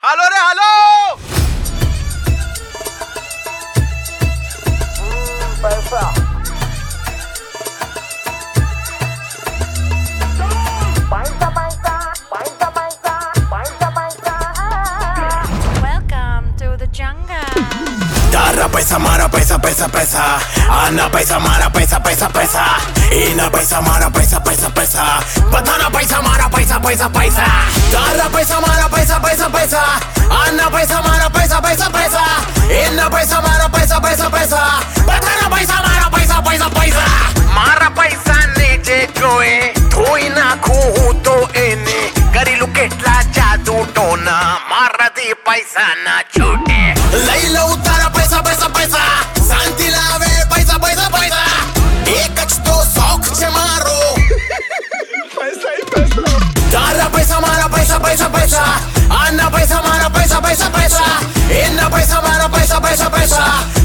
Hello रे hello. Welcome to the jungle. Dara paisa mara paisa paisa paisa. Ana paisa mara paisa paisa paisa. Ina paisa mara paisa paisa paisa. Patana paisa mara paisa paisa paisa. Dara paisa mara paisa paisa paisa. Ana paisa mara paisa paisa paisa. Ina paisa mara paisa paisa paisa. Patana paisa mara paisa paisa paisa. मारा पैसा ने जे जोए धोई ना खू तो एने करीलू केटला जादू टोना मारा दे पैसा ना छोटे. लैला उतारा पैसा पैसा पैसा. शांती लावे पैसा पैसा पैसा. एकच तो शौक छे मारो. दारा पैसा मारा पैसा पैसा पैसा. आना पैसा मारा पैसा पैसा पैसा. इना पैसा मारा पैसा पैसा पैसा.